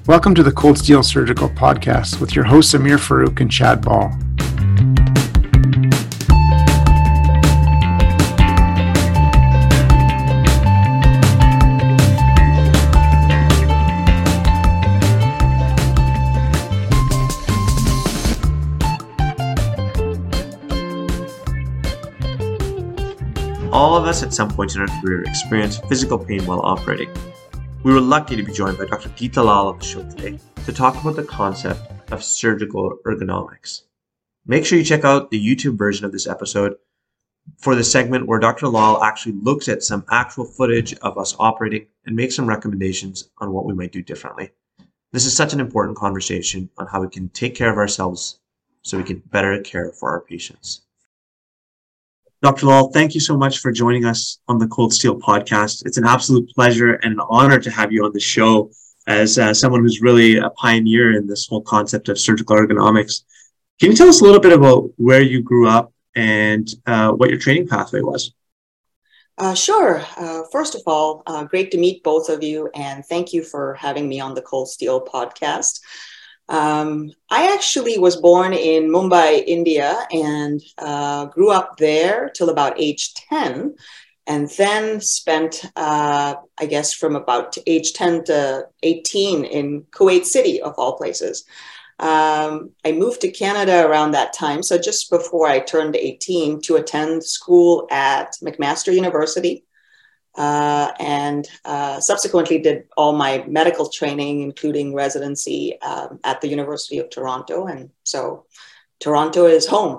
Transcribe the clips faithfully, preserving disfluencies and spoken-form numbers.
Welcome to the Cold Steel Surgical Podcast with your hosts Amir Farouk and Chad Ball. All of us at some point in our career experience physical pain while operating. We were lucky to be joined by Doctor Pete Dalal on the show today to talk about the concept of surgical ergonomics. Make sure you check out the YouTube version of this episode for the segment where Doctor Dalal actually looks at some actual footage of us operating and makes some recommendations on what we might do differently. This is such an important conversation on how we can take care of ourselves so we can better care for our patients. Doctor Dalal, thank you so much for joining us on the Cold Steel Podcast. It's an absolute pleasure and an honor to have you on the show as uh, someone who's really a pioneer in this whole concept of surgical ergonomics. Can you tell us a little bit about where you grew up and uh, what your training pathway was? Uh, sure. Uh, first of all, uh, great to meet both of you, and thank you for having me on the Cold Steel Podcast. Um, I actually was born in Mumbai, India, and uh, grew up there till about age ten, and then spent, uh, I guess, from about age ten to eighteen in Kuwait City, of all places. Um, I moved to Canada around that time, so just before I turned eighteen, to attend school at McMaster University. Uh, and uh, subsequently did all my medical training, including residency um, at the University of Toronto. And so Toronto is home.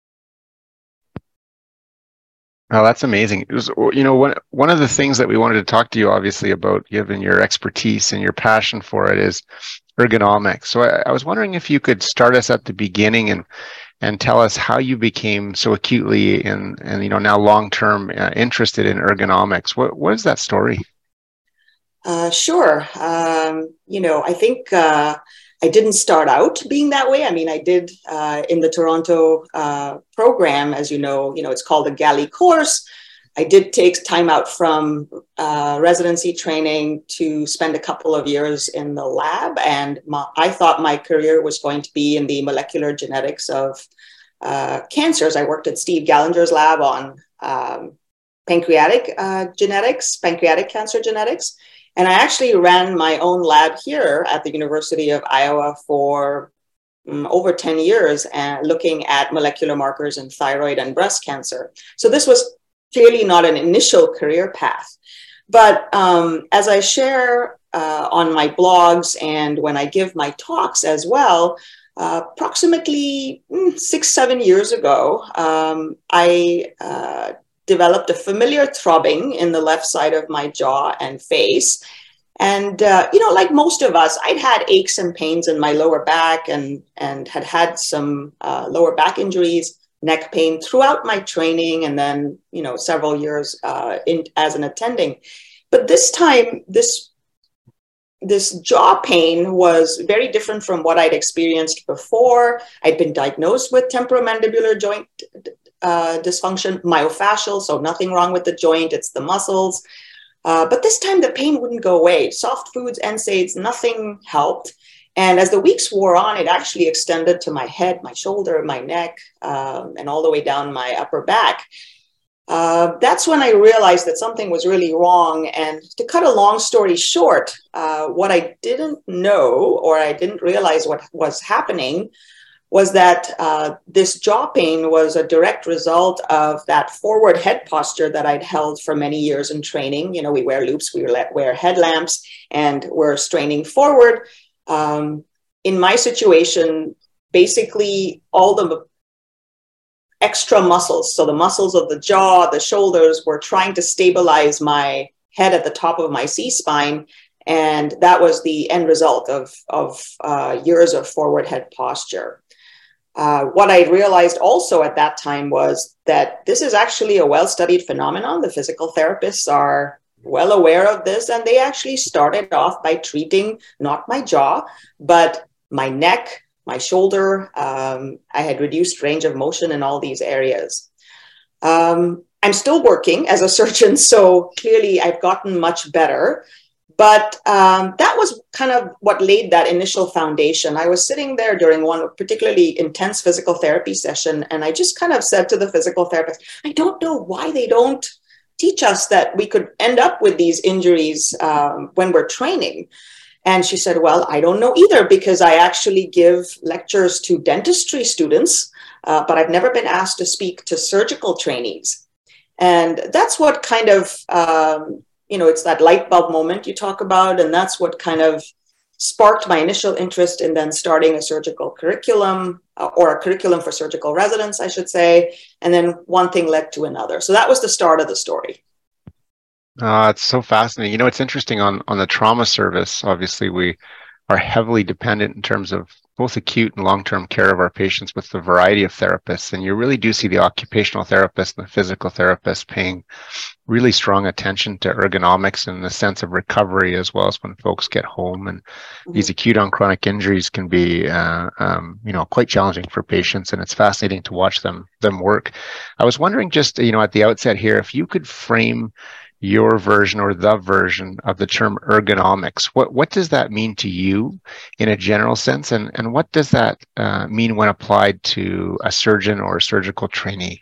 Oh, that's amazing. It was, you know, one, one of the things that we wanted to talk to you, obviously, about, given your expertise and your passion for it, is ergonomics. So I, I was wondering if you could start us at the beginning and and tell us how you became so acutely and, and you know, now long-term uh, interested in ergonomics. What What is that story? Uh, sure. Um, you know, I think uh, I didn't start out being that way. I mean, I did uh, in the Toronto uh, program, as you know, you know, it's called the Galley course. I did take time out from uh, residency training to spend a couple of years in the lab. And my, I thought my career was going to be in the molecular genetics of uh, cancers. I worked at Steve Gallinger's lab on um, pancreatic uh, genetics, pancreatic cancer genetics. And I actually ran my own lab here at the University of Iowa for um, over ten years, and looking at molecular markers in thyroid and breast cancer. So this was clearly not an initial career path. But um, as I share uh, on my blogs and when I give my talks as well, uh, approximately mm, six, seven years ago, um, I uh, developed a familiar throbbing in the left side of my jaw and face. And, uh, you know, like most of us, I'd had aches and pains in my lower back and, and had had some uh, lower back injuries, neck pain throughout my training, and then, you know, several years uh, in as an attending. But this time, this this jaw pain was very different from what I'd experienced before. I'd been diagnosed with temporomandibular joint uh, dysfunction, myofascial, so nothing wrong with the joint, it's the muscles. Uh, but this time the pain wouldn't go away. Soft foods, N SAIDs, nothing helped. And as the weeks wore on, it actually extended to my head, my shoulder, my neck, um, and all the way down my upper back. Uh, that's when I realized that something was really wrong. And to cut a long story short, uh, what I didn't know, or I didn't realize what was happening, was that uh, this jaw pain was a direct result of that forward head posture that I'd held for many years in training. You know, we wear loops, we wear headlamps, and we're straining forward. Um, in my situation, basically all the extra muscles, so the muscles of the jaw, the shoulders, were trying to stabilize my head at the top of my C-spine. And that was the end result of, of uh, years of forward head posture. Uh, what I realized also at that time was that this is actually a well-studied phenomenon. The physical therapists are well aware of this, and they actually started off by treating not my jaw, but my neck, my shoulder. Um, I had reduced range of motion in all these areas. Um, I'm still working as a surgeon, so clearly I've gotten much better. But um, that was kind of what laid that initial foundation. I was sitting there during one particularly intense physical therapy session, and I just kind of said to the physical therapist, I don't know why they don't teach us that we could end up with these injuries um, when we're training. And she said, well, I don't know either, because I actually give lectures to dentistry students, uh, but I've never been asked to speak to surgical trainees. And that's what kind of, um, you know, it's that light bulb moment you talk about. And that's what kind of sparked my initial interest in then starting a surgical curriculum, uh, or a curriculum for surgical residents, I should say. And then one thing led to another. So that was the start of the story. Uh, it's so fascinating. You know, it's interesting on, on the trauma service. Obviously, we are heavily dependent in terms of both acute and long-term care of our patients with the variety of therapists. And you really do see the occupational therapist and the physical therapist paying really strong attention to ergonomics and the sense of recovery, as well as when folks get home. And mm-hmm. these acute on chronic injuries can be, uh, um, you know, quite challenging for patients. And it's fascinating to watch them, them work. I was wondering just, you know, at the outset here, if you could frame your version or the version of the term ergonomics. What what does that mean to you in a general sense? And, and what does that uh, mean when applied to a surgeon or a surgical trainee?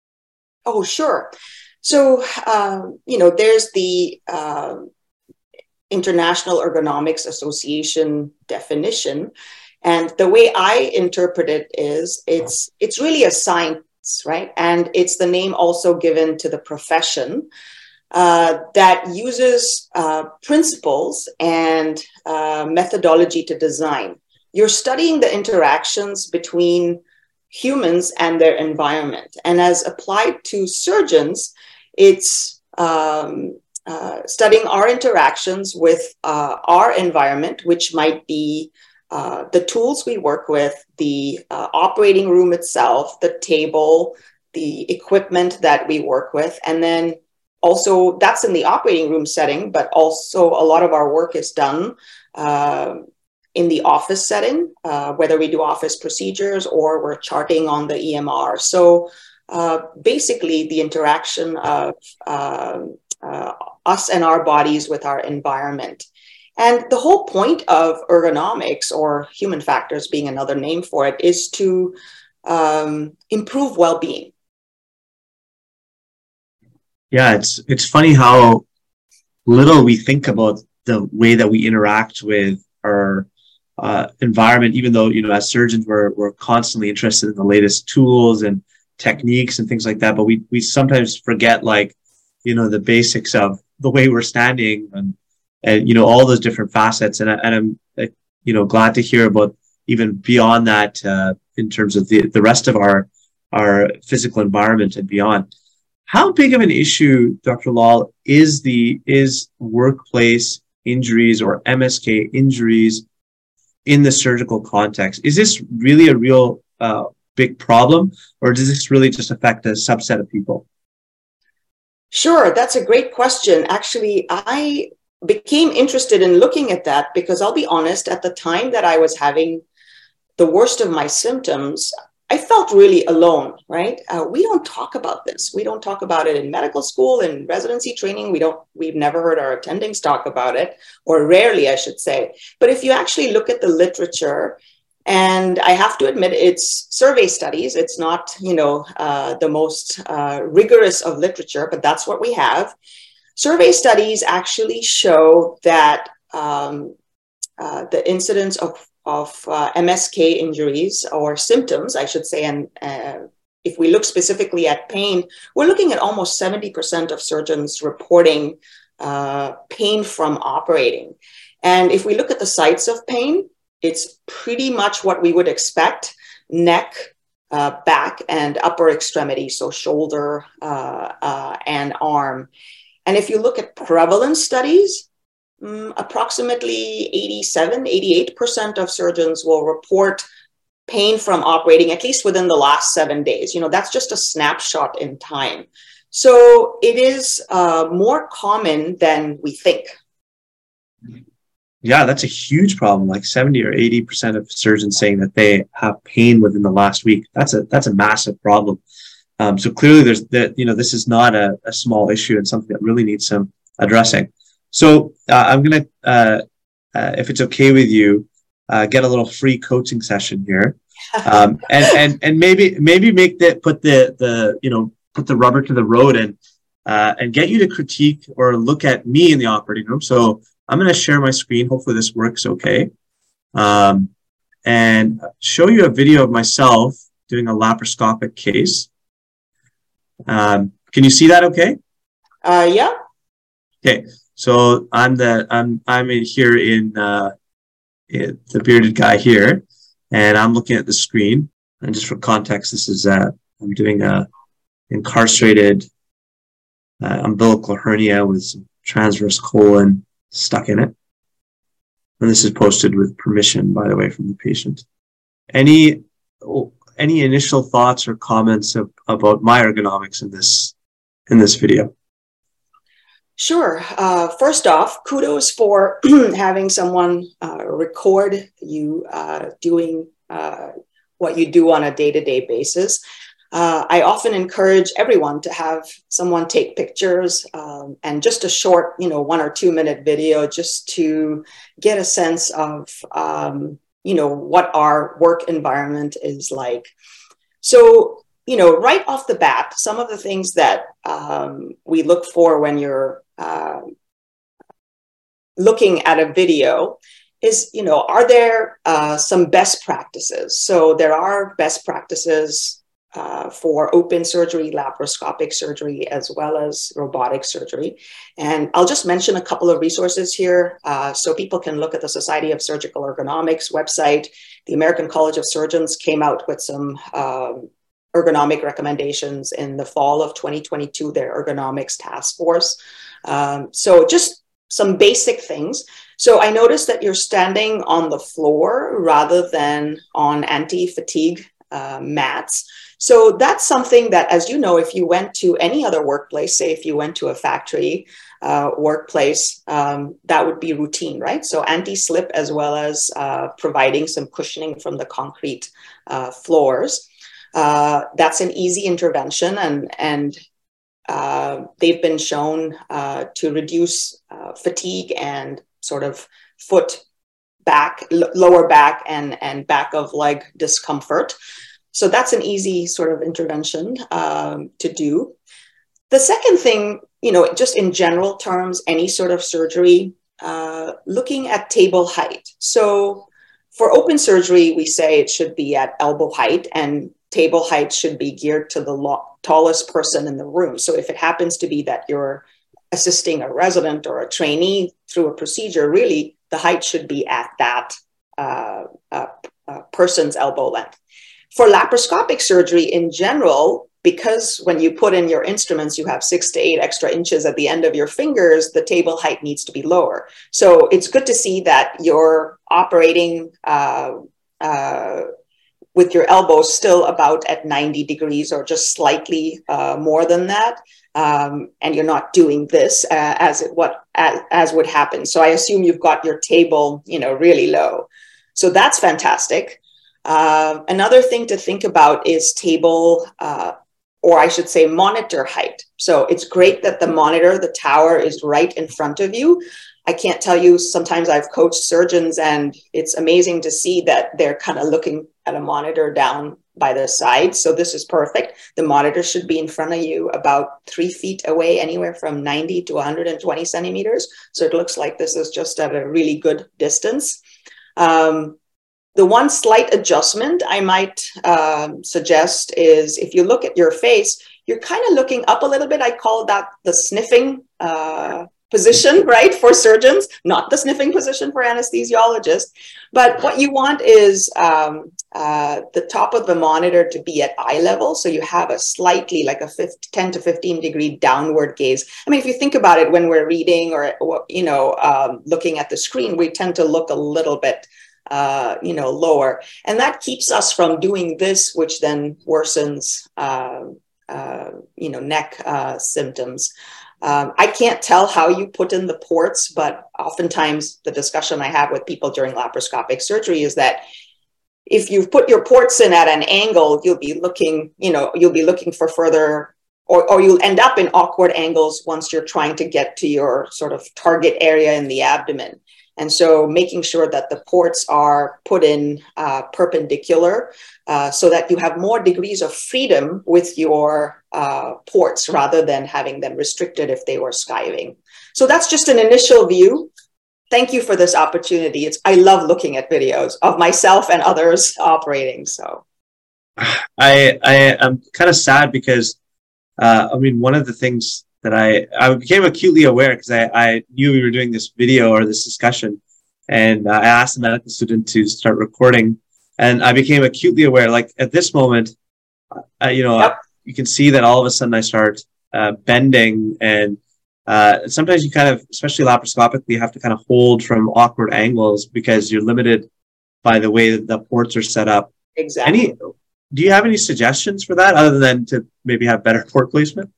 Oh, sure. So, um, you know, there's the uh, International Ergonomics Association definition. And the way I interpret it is it's it's really a science, right? And it's the name also given to the profession. Uh, that uses uh, principles and uh, methodology to design. You're studying the interactions between humans and their environment. And as applied to surgeons, it's um, uh, studying our interactions with uh, our environment, which might be uh, the tools we work with, the uh, operating room itself, the table, the equipment that we work with, and then also, that's in the operating room setting, but also a lot of our work is done uh, in the office setting, uh, whether we do office procedures or we're charting on the E M R. So uh, basically, the interaction of uh, uh, us and our bodies with our environment. And the whole point of ergonomics, or human factors being another name for it, is to um, improve well-being. Yeah, it's it's funny how little we think about the way that we interact with our uh, environment, even though, you know, as surgeons, we're, we're constantly interested in the latest tools and techniques and things like that. But we, we sometimes forget, like, you know, the basics of the way we're standing and, and you know, all those different facets. And, I, and I'm, you know, glad to hear about even beyond that uh, in terms of the, the rest of our, our physical environment and beyond. How big of an issue, Doctor Lal, is the is workplace injuries or M S K injuries in the surgical context? Is this really a real uh, big problem, or does this really just affect a subset of people? Sure, that's a great question. Actually, I became interested in looking at that because I'll be honest, at the time that I was having the worst of my symptoms, I felt really alone, right? Uh, we don't talk about this. We don't talk about it in medical school, in residency training. We don't, we've never heard our attendings talk about it, or rarely, I should say. But if you actually look at the literature, and I have to admit, it's survey studies. It's not, you know, uh, the most uh, rigorous of literature, but that's what we have. Survey studies actually show that um, uh, the incidence of of uh, M S K injuries, or symptoms, I should say, and uh, if we look specifically at pain, we're looking at almost seventy percent of surgeons reporting uh, pain from operating. And if we look at the sites of pain, it's pretty much what we would expect: neck, uh, back, and upper extremity, so shoulder uh, uh, and arm. And if you look at prevalence studies, Um, approximately eighty-seven, eighty-eight percent of surgeons will report pain from operating at least within the last seven days. You know, that's just a snapshot in time. So it is uh, more common than we think. Yeah, that's a huge problem. Like seventy or eighty percent of surgeons saying that they have pain within the last week. That's a that's a massive problem. Um, so clearly, there's that. You know, this is not a, a small issue and something that really needs some addressing. So uh, I'm going to, uh, uh, if it's okay with you, uh, get a little free coaching session here. Um, and, and, and maybe, maybe make that, put the, the, you know, put the rubber to the road and, uh, and get you to critique or look at me in the operating room. So I'm going to share my screen. Hopefully this works okay. Um, and show you a video of myself doing a laparoscopic case. Um, can you see that okay? Uh, yeah. Okay. So I'm the, I'm, I'm in here in, uh, in the bearded guy here, and I'm looking at the screen. And just for context, this is, uh, I'm doing a incarcerated uh, umbilical hernia with some transverse colon stuck in it. And this is posted with permission, by the way, from the patient. Any, any initial thoughts or comments of, about my ergonomics in this, in this video? Sure. Uh, first off, kudos for having someone uh, record you uh, doing uh, what you do on a day-to-day basis. Uh, I often encourage everyone to have someone take pictures um, and just a short, you know, one or two minute video just to get a sense of, um, you know, what our work environment is like. So, you know, right off the bat, some of the things that um, we look for when you're uh, looking at a video is, you know, are there uh, some best practices? So there are best practices Uh, for open surgery, laparoscopic surgery, as well as robotic surgery. And I'll just mention a couple of resources here uh, so people can look at the Society of Surgical Ergonomics website. The American College of Surgeons came out with some um, ergonomic recommendations in the fall of twenty twenty-two, their ergonomics task force. Um, so just some basic things. So I noticed that you're standing on the floor rather than on anti-fatigue uh, mats. So that's something that, as you know, if you went to any other workplace, say if you went to a factory uh, workplace, um, that would be routine, right? So anti-slip, as well as uh, providing some cushioning from the concrete uh, floors. Uh, that's an easy intervention, and, and uh, they've been shown uh, to reduce uh, fatigue and sort of foot back, lower back and, and back of leg discomfort. So that's an easy sort of intervention um, to do. The second thing, you know, just in general terms, any sort of surgery, uh, looking at table height. So for open surgery, we say it should be at elbow height, and table height should be geared to the tallest person in the room. So if it happens to be that you're assisting a resident or a trainee through a procedure, really the height should be at that uh, uh, uh, person's elbow length. For laparoscopic surgery in general, because when you put in your instruments, you have six to eight extra inches at the end of your fingers, the table height needs to be lower. So it's good to see that you're operating uh, uh, with your elbows still about at ninety degrees or just slightly uh, more than that. Um, and you're not doing this uh, as it what as, as would happen. So I assume you've got your table, you know, really low. So that's fantastic. Uh, another thing to think about is table, uh, or I should say monitor height. So it's great that the monitor, the tower, is right in front of you. I can't tell you, sometimes I've coached surgeons and it's amazing to see that they're kind of looking at a monitor down by the side. So this is perfect. The monitor should be in front of you about three feet away, anywhere from ninety to one hundred twenty centimeters. So it looks like this is just at a really good distance. Um, The one slight adjustment I might um, suggest is if you look at your face, you're kind of looking up a little bit. I call that the sniffing uh, position, right, for surgeons, not the sniffing position for anesthesiologists. But what you want is um, uh, the top of the monitor to be at eye level. So you have a slightly like a ten to fifteen degree downward gaze. I mean, if you think about it, when we're reading or, you know, um, looking at the screen, we tend to look a little bit Uh, you know, lower. And that keeps us from doing this, which then worsens, uh, uh, you know, neck uh, symptoms. Um, I can't tell how you put in the ports, but oftentimes the discussion I have with people during laparoscopic surgery is that if you've put your ports in at an angle, you'll be looking, you know, you'll be looking for further or, or you'll end up in awkward angles once you're trying to get to your sort of target area in the abdomen. And so making sure that the ports are put in uh, perpendicular uh, so that you have more degrees of freedom with your uh, ports rather than having them restricted if they were skiving. So that's just an initial view. Thank you for this opportunity. It's, I love looking at videos of myself and others operating. So I, I am kind of sad because, uh, I mean, one of the things that I, I became acutely aware because I, I knew we were doing this video or this discussion, and uh, I asked the medical student to start recording, and I became acutely aware, like at this moment, uh, you know, yep. you can see that all of a sudden I start uh, bending, and uh, sometimes you kind of, especially laparoscopically, you have to kind of hold from awkward angles because you're limited by the way that the ports are set up. Exactly. Any, do you have any suggestions for that other than to maybe have better port placement?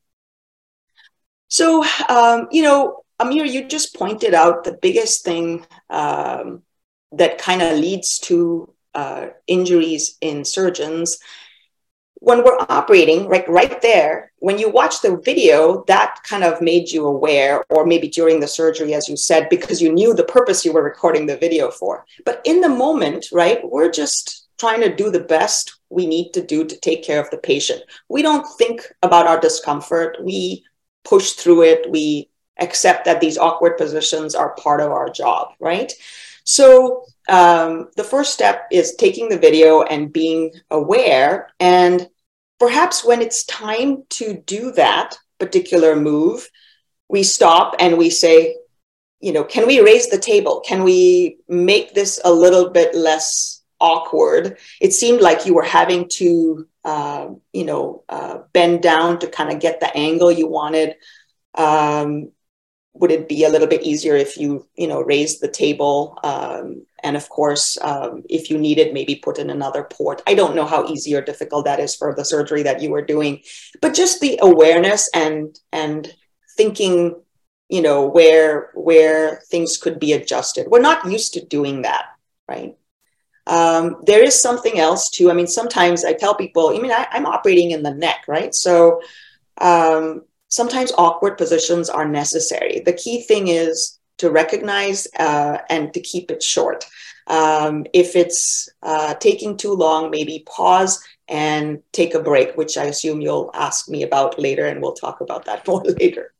So, um, you know, Amir, you just pointed out the biggest thing um, that kind of leads to uh, injuries in surgeons. When we're operating, right, right there, when you watch the video, that kind of made you aware, or maybe during the surgery, as you said, because you knew the purpose you were recording the video for. But in the moment, right, we're just trying to do the best we need to do to take care of the patient. We don't think about our discomfort. We push through it. We accept that these awkward positions are part of our job, right? So um, the first step is taking the video and being aware. And perhaps when it's time to do that particular move, we stop and we say, you know, can we raise the table? Can we make this a little bit less awkward? It seemed like you were having to Uh, you know, uh, bend down to kind of get the angle you wanted. Um, would it be a little bit easier if you, you know, raised the table? Um, and of course, um, if you needed, maybe put in another port. I don't know how easy or difficult that is for the surgery that you were doing, but just the awareness and and thinking, you know, where where things could be adjusted. We're not used to doing that, right? Um, there is something else too. I mean, sometimes I tell people, I mean, I, I'm operating in the neck, right? So um, sometimes awkward positions are necessary. The key thing is to recognize uh, and to keep it short. Um, if it's uh, taking too long, maybe pause and take a break, which I assume you'll ask me about later, and we'll talk about that more later.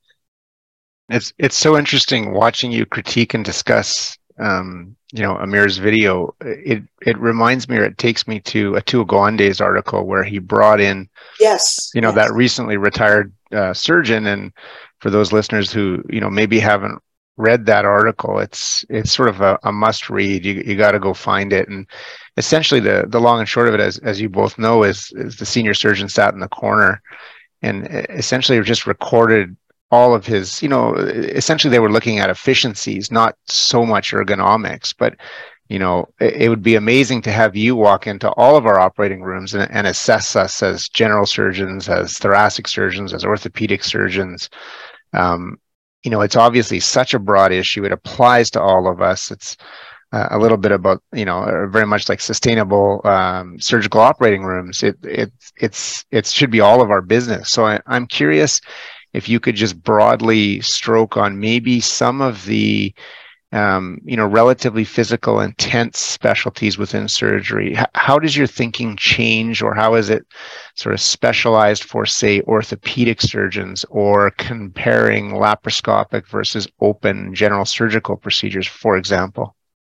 It's, it's so interesting watching you critique and discuss um, you know, Amir's video. It it reminds me, or it takes me to Atul Gawande's article where he brought in, yes, you know, yes. that recently retired uh, surgeon. And for those listeners who, you know, maybe haven't read that article, it's it's sort of a, a must read. You you got to go find it. And essentially, the the long and short of it, as as you both know, is is the senior surgeon sat in the corner and essentially just recorded all of his, you know, essentially they were looking at efficiencies, not so much ergonomics, but, you know, it, it would be amazing to have you walk into all of our operating rooms and, and assess us as general surgeons, as thoracic surgeons, as orthopedic surgeons. Um, you know, it's obviously such a broad issue. It applies to all of us. It's uh, a little bit about, you know, very much like sustainable um, surgical operating rooms. It, it, it's, it should be all of our business. So I, I'm curious if you could just broadly stroke on maybe some of the, um, you know, relatively physical, intense specialties within surgery. H- how does your thinking change, or how is it sort of specialized for, say, orthopedic surgeons, or comparing laparoscopic versus open general surgical procedures, for example?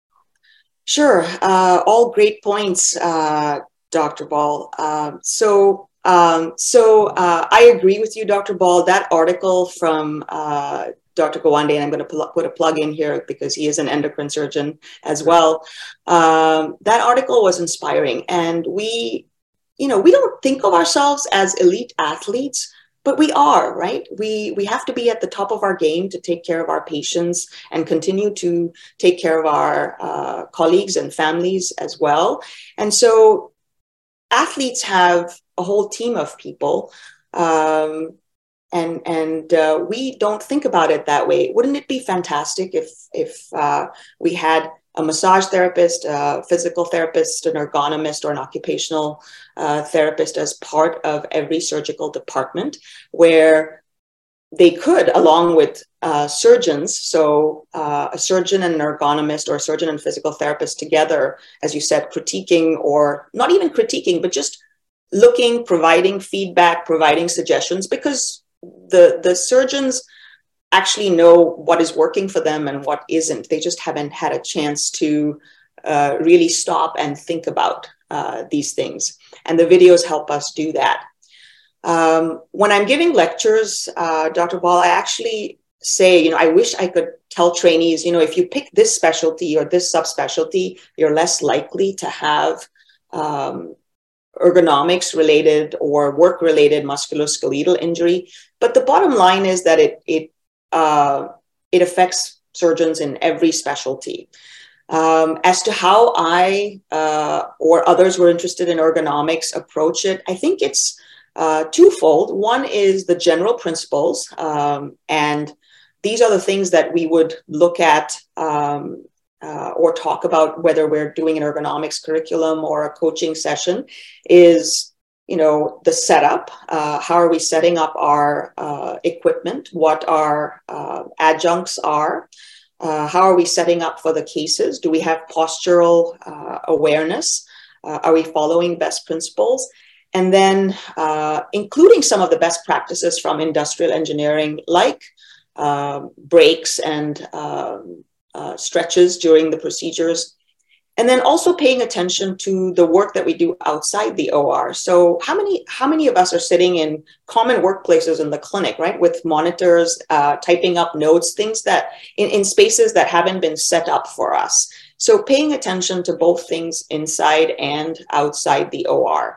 Sure. Uh, all great points, uh, Doctor Ball. Um, so Um, so uh, I agree with you, Doctor Ball. That article from uh, Doctor Gawande, and I'm going to put a plug in here because he is an endocrine surgeon as well. Um, that article was inspiring. And we, you know, we don't think of ourselves as elite athletes, but we are, right? We, we have to be at the top of our game to take care of our patients and continue to take care of our uh, colleagues and families as well. And so athletes have a whole team of people, um, and and uh, we don't think about it that way. Wouldn't it be fantastic if if uh, we had a massage therapist, a physical therapist, an ergonomist, or an occupational uh, therapist as part of every surgical department, where they could, along with uh, surgeons, so uh, a surgeon and an ergonomist, or a surgeon and physical therapist together, as you said, critiquing, or not even critiquing, but just looking, providing feedback, providing suggestions, because the, the surgeons actually know what is working for them and what isn't. They just haven't had a chance to uh, really stop and think about uh, these things. And the videos help us do that. Um, when I'm giving lectures, uh, Doctor Paul, I actually say, you know, I wish I could tell trainees, you know, if you pick this specialty or this subspecialty, you're less likely to have um, ergonomics related or work related musculoskeletal injury. But the bottom line is that it, it, uh, it affects surgeons in every specialty. Um, as to how I uh, or others who are interested in ergonomics approach it, I think it's Uh, twofold. One is the general principles, um, and these are the things that we would look at um, uh, or talk about, whether we're doing an ergonomics curriculum or a coaching session, is, you know, the setup. Uh, how are we setting up our uh, equipment? What our uh, adjuncts are? Uh, how are we setting up for the cases? Do we have postural uh, awareness? Uh, are we following best principles? And then uh, including some of the best practices from industrial engineering, like uh, breaks and um, uh, stretches during the procedures. And then also paying attention to the work that we do outside the O R. So how many, how many of us are sitting in common workplaces in the clinic, right? With monitors, uh, typing up notes, things that in, in spaces that haven't been set up for us. So paying attention to both things inside and outside the O R.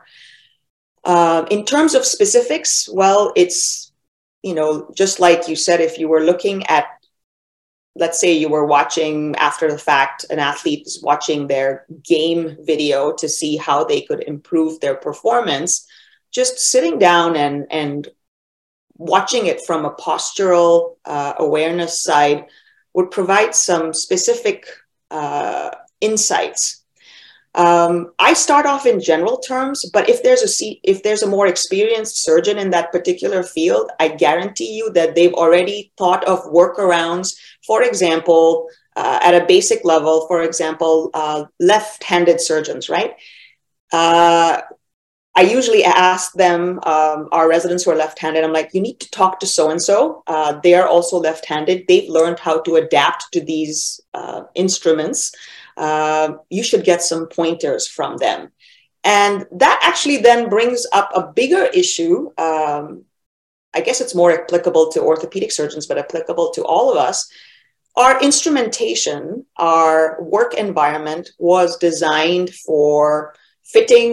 Uh, in terms of specifics, well, it's, you know, just like you said, if you were looking at, let's say you were watching after the fact, an athlete is watching their game video to see how they could improve their performance, just sitting down and, and watching it from a postural uh, awareness side would provide some specific uh, insights. Um, I start off in general terms, but if there's a if there's a more experienced surgeon in that particular field, I guarantee you that they've already thought of workarounds. For example, uh, at a basic level, for example, uh, left-handed surgeons, right? Uh, I usually ask them, um, our residents who are left-handed, I'm like, you need to talk to so-and-so. Uh, they are also left-handed. They've learned how to adapt to these uh, instruments. Uh, you should get some pointers from them. And that actually then brings up a bigger issue. Um, I guess it's more applicable to orthopedic surgeons, but applicable to all of us. Our instrumentation, our work environment was designed for fitting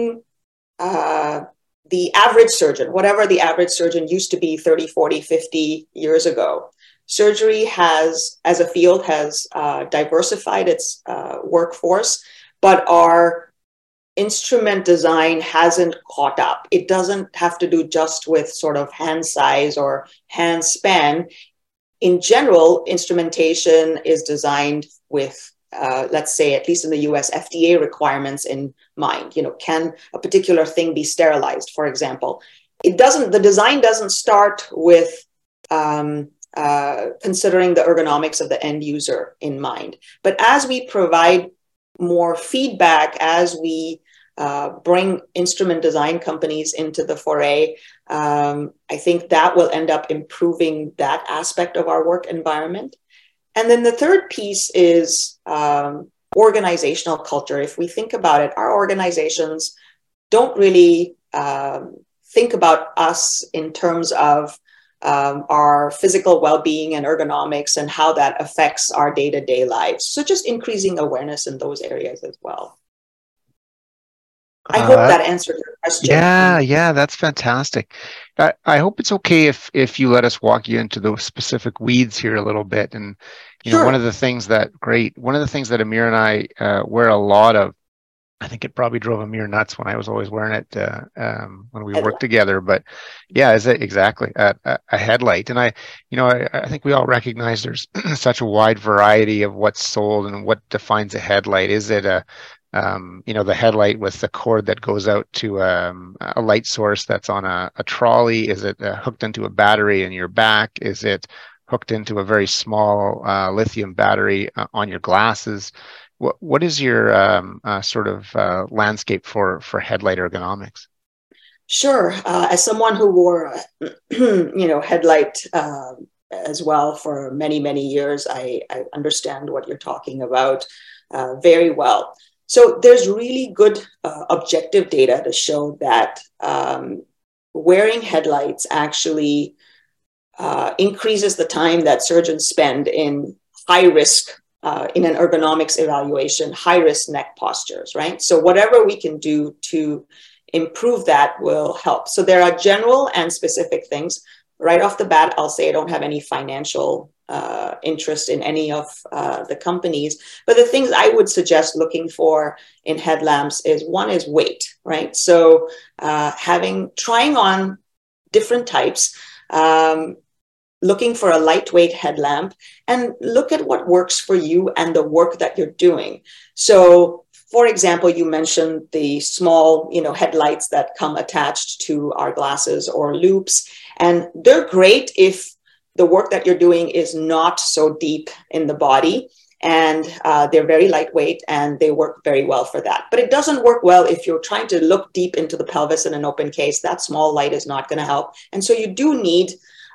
uh, the average surgeon, whatever the average surgeon used to be thirty, forty, fifty years ago. Surgery has, as a field, has uh, diversified its uh, workforce, but our instrument design hasn't caught up. It doesn't have to do just with sort of hand size or hand span. In general, instrumentation is designed with, uh, let's say, at least in the U S, F D A requirements in mind. You know, can a particular thing be sterilized, for example? It doesn't, the design doesn't start with um, Uh, considering the ergonomics of the end user in mind. But as we provide more feedback, as we uh, bring instrument design companies into the foray, um, I think that will end up improving that aspect of our work environment. And then the third piece is um, organizational culture. If we think about it, our organizations don't really um, think about us in terms of Um, our physical well-being and ergonomics and how that affects our day-to-day lives. So just increasing awareness in those areas as well. I uh, hope that answered your question. Yeah, yeah, that's fantastic. I, I hope it's okay if if you let us walk you into those specific weeds here a little bit. And you know, sure. one of the things that great, one of the things that Amir and I uh, wear a lot of I think it probably drove Amir nuts when I was always wearing it uh, um, when we worked together. But yeah, is it exactly a, a headlight? And I, you know, I, I think we all recognize there's such a wide variety of what's sold and what defines a headlight. Is it a, um, you know, the headlight with the cord that goes out to um, a light source that's on a, a trolley? Is it uh, hooked into a battery in your back? Is it hooked into a very small uh, lithium battery uh, on your glasses? What what is your um, uh, sort of uh, landscape for for headlight ergonomics? Sure. Uh, as someone who wore, you know, headlight uh, as well for many many years, I, I understand what you're talking about uh, very well. So there's really good uh, objective data to show that um, wearing headlights actually uh, increases the time that surgeons spend in high risk. Uh, in an ergonomics evaluation, high-risk neck postures, right? So whatever we can do to improve that will help. So there are general and specific things. Right off the bat, I'll say I don't have any financial uh, interest in any of uh, the companies, but the things I would suggest looking for in headlamps is one is weight, right? So uh, having, trying on different types, um, looking for a lightweight headlamp, and look at what works for you and the work that you're doing. So, for example, you mentioned the small, you know, headlights that come attached to our glasses or loops, and they're great if the work that you're doing is not so deep in the body, and uh, they're very lightweight and they work very well for that. But it doesn't work well if you're trying to look deep into the pelvis in an open case. That small light is not going to help, and so you do need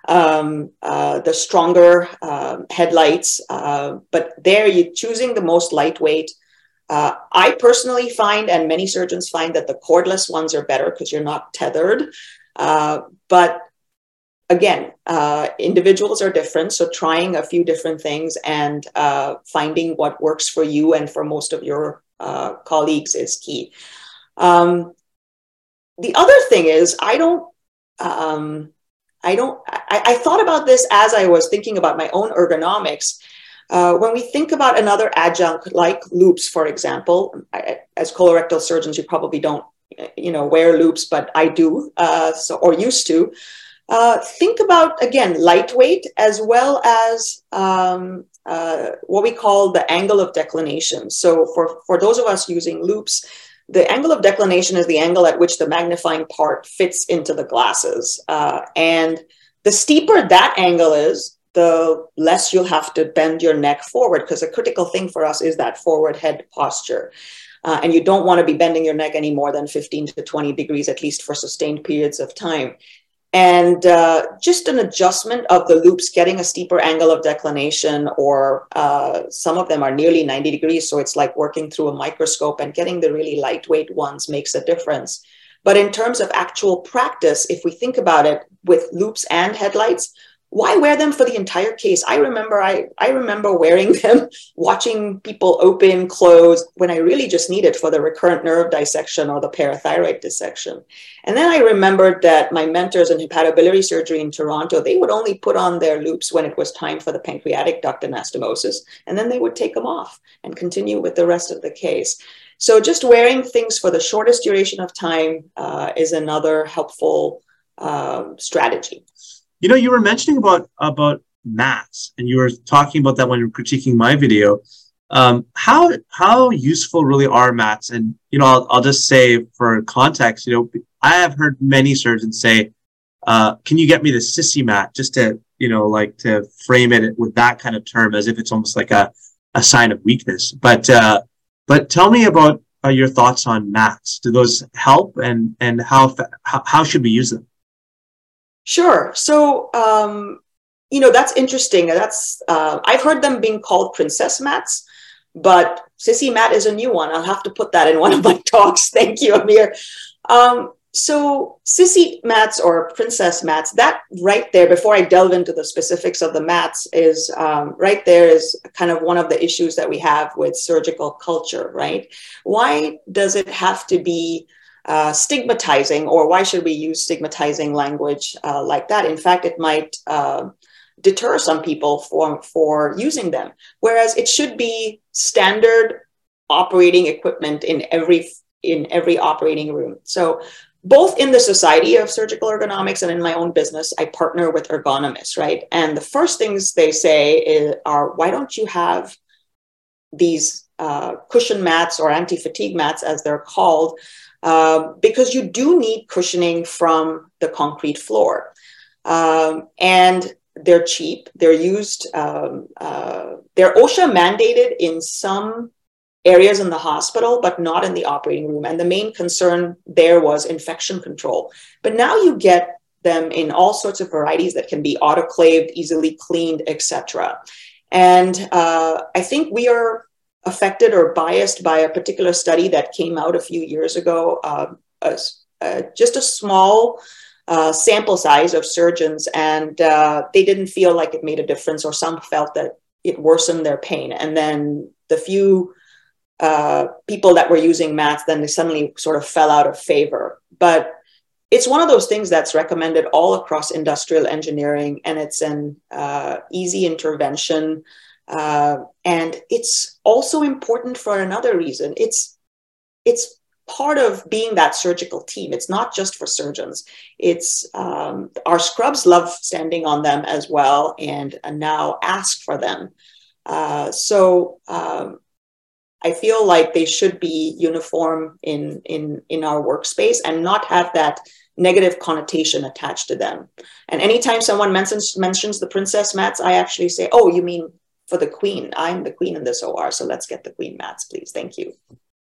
um uh the stronger uh, headlights, uh but there you're choosing the most lightweight. uh I personally find, and many surgeons find, that the cordless ones are better because you're not tethered, uh but again, uh individuals are different, so trying a few different things and uh finding what works for you and for most of your uh colleagues is key. Um the other thing is, I don't um I don't, I, I thought about this as I was thinking about my own ergonomics. Uh, when we think about another adjunct like loops, for example, I, as colorectal surgeons, you probably don't, you know, wear loops, but I do, uh, so, or used to. Uh, think about, again, lightweight as well as um, uh, what we call the angle of declination. So for, for those of us using loops, the angle of declination is the angle at which the magnifying part fits into the glasses. Uh, and the steeper that angle is, the less you'll have to bend your neck forward, because a critical thing for us is that forward head posture. Uh, and you don't want to be bending your neck any more than fifteen to twenty degrees, at least for sustained periods of time. And uh, just an adjustment of the loops, getting a steeper angle of declination, or uh, some of them are nearly ninety degrees. So it's like working through a microscope, and getting the really lightweight ones makes a difference. But in terms of actual practice, if we think about it with loops and headlights, why wear them for the entire case? I remember I, I remember wearing them, watching people open, close, when I really just need it for the recurrent nerve dissection or the parathyroid dissection. And then I remembered that my mentors in hepatobiliary surgery in Toronto, they would only put on their loops when it was time for the pancreatic duct anastomosis, and then they would take them off and continue with the rest of the case. So just wearing things for the shortest duration of time uh, is another helpful uh, strategy. You know, you were mentioning about about mats, and you were talking about that when you were critiquing my video. Um, how how useful really are mats? And you know, I'll I'll just say for context, you know, I have heard many surgeons say, uh, "Can you get me the sissy mat?" Just to you know, like to frame it with that kind of term, as if it's almost like a a sign of weakness. But uh, but tell me about uh, your thoughts on mats. Do those help, and and how how, how should we use them? Sure. So, um, you know, that's interesting. That's uh, I've heard them being called princess mats, but sissy mat is a new one. I'll have to put that in one of my talks. Thank you, Amir. Um, so sissy mats or princess mats, that right there, before I delve into the specifics of the mats, is um, right there is kind of one of the issues that we have with surgical culture, right? Why does it have to be Uh, stigmatizing, or why should we use stigmatizing language uh, like that? In fact, it might uh, deter some people for, for using them, whereas it should be standard operating equipment in every in every operating room. So both in the Society of Surgical Ergonomics and in my own business, I partner with ergonomists, right? And the first things they say is, are, why don't you have these uh, cushion mats or anti-fatigue mats, as they're called, uh, because you do need cushioning from the concrete floor. Um, and they're cheap. They're used, um, uh, they're OSHA mandated in some areas in the hospital, but not in the operating room. And the main concern there was infection control. But now you get them in all sorts of varieties that can be autoclaved, easily cleaned, et cetera. And uh, I think we are affected or biased by a particular study that came out a few years ago, uh, a, uh, just a small uh, sample size of surgeons, and uh, they didn't feel like it made a difference, or some felt that it worsened their pain. And then the few uh, people that were using mats, then they suddenly sort of fell out of favor. But it's one of those things that's recommended all across industrial engineering, and it's an uh, easy intervention. Uh, and it's also important for another reason. It's, it's part of being that surgical team. It's not just for surgeons. It's um, our scrubs love standing on them as well, and, and now ask for them. Uh, so um, I feel like they should be uniform in, in, in our workspace and not have that negative connotation attached to them. And anytime someone mentions, mentions the princess mats, I actually say, oh, you mean for the queen? I'm the queen in this O R, so let's get the queen mats, please. Thank you.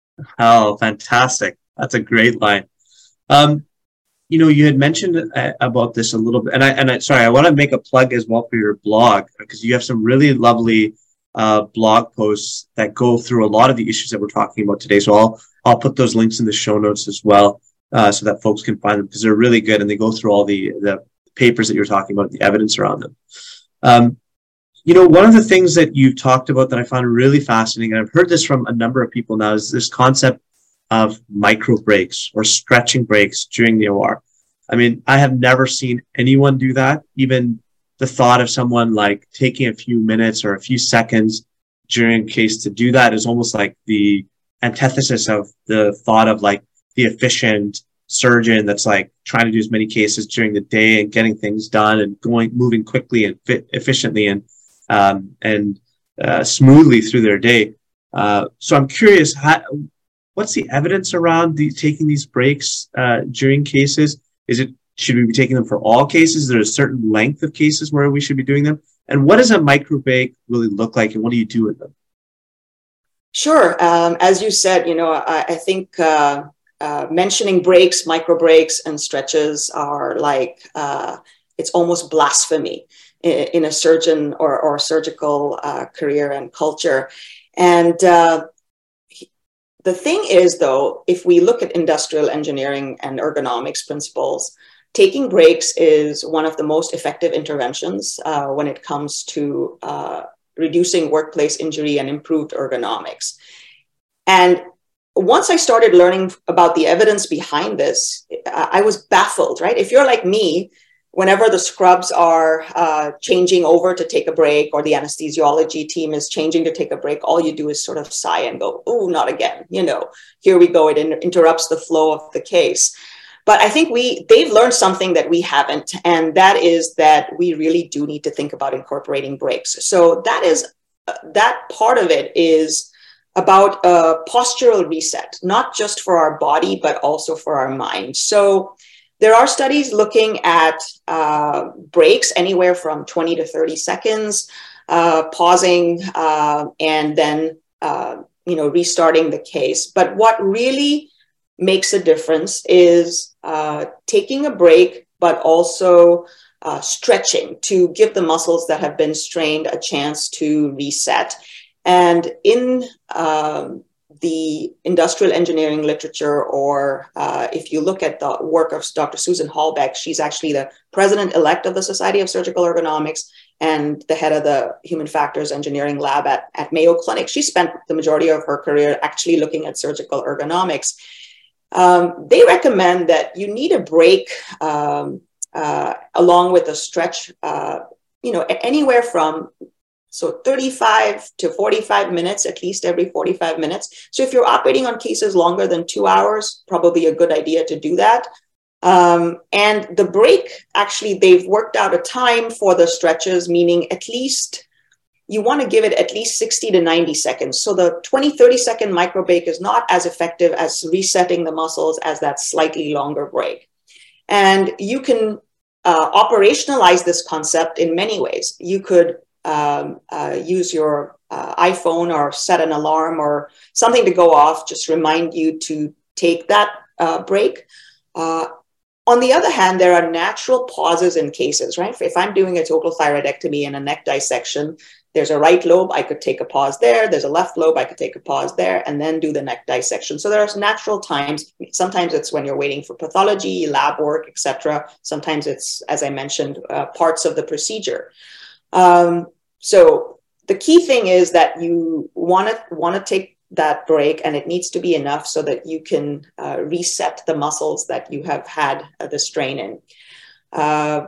Oh, fantastic. That's a great line. Um, you know, you had mentioned uh, about this a little bit, and I, and I, sorry, I want to make a plug as well for your blog, because you have some really lovely uh, blog posts that go through a lot of the issues that we're talking about today. So I'll, I'll put those links in the show notes as well, uh, so that folks can find them, because they're really good, and they go through all the, the papers that you're talking about, the evidence around them. Um, You know, one of the things that you've talked about that I found really fascinating, and I've heard this from a number of people now, is this concept of micro breaks or stretching breaks during the O R. I mean, I have never seen anyone do that. Even the thought of someone like taking a few minutes or a few seconds during a case to do that is almost like the antithesis of the thought of like the efficient surgeon that's like trying to do as many cases during the day and getting things done and going, moving quickly and fit efficiently and Um, and uh, smoothly through their day. Uh, so I'm curious, how, what's the evidence around the, taking these breaks uh, during cases? Is it, should we be taking them for all cases? Is there a certain length of cases where we should be doing them? And what does a micro break really look like, and what do you do with them? Sure. Um, as you said, you know, I, I think uh, uh, mentioning breaks, micro breaks, and stretches are like, uh, it's almost blasphemy in a surgeon or, or surgical uh, career and culture. And uh, the thing is, though, if we look at industrial engineering and ergonomics principles, taking breaks is one of the most effective interventions uh, when it comes to uh, reducing workplace injury and improved ergonomics. And once I started learning about the evidence behind this, I was baffled, right? If you're like me, whenever the scrubs are uh, changing over to take a break, or the anesthesiology team is changing to take a break, all you do is sort of sigh and go, oh, not again. You know, here we go. It in- interrupts the flow of the case. But I think we they've learned something that we haven't, and that is that we really do need to think about incorporating breaks. So that is uh, that part of it is about a postural reset, not just for our body, but also for our mind. So there are studies looking at uh, breaks anywhere from twenty to thirty seconds, uh, pausing, uh, and then uh, you know restarting the case. But what really makes a difference is uh, taking a break, but also uh, stretching to give the muscles that have been strained a chance to reset. And in um, the industrial engineering literature, or uh, if you look at the work of Doctor Susan Hallbeck, she's actually the president-elect of the Society of Surgical Ergonomics and the head of the Human Factors Engineering Lab at, at Mayo Clinic. She spent the majority of her career actually looking at surgical ergonomics. Um, they recommend that you need a break um, uh, along with a stretch, uh, you know, anywhere from So thirty-five to forty-five minutes, at least every forty-five minutes. So if you're operating on cases longer than two hours, probably a good idea to do that. Um, and the break, actually, they've worked out a time for the stretches, meaning at least you want to give it at least sixty to ninety seconds. So the twenty, thirty second micro break is not as effective as resetting the muscles as that slightly longer break. And you can uh, operationalize this concept in many ways. You could um, uh, use your uh, iPhone or set an alarm or something to go off, just remind you to take that uh, break. Uh, On the other hand, there are natural pauses in cases, right? If I'm doing a total thyroidectomy and a neck dissection, there's a right lobe, I could take a pause there. There's a left lobe, I could take a pause there and then do the neck dissection. So there's natural times. Sometimes it's when you're waiting for pathology, lab work, et cetera. Sometimes it's, as I mentioned, uh, parts of the procedure. Um, so the key thing is that you want to want to take that break, and it needs to be enough so that you can uh, reset the muscles that you have had uh, the strain in. Uh,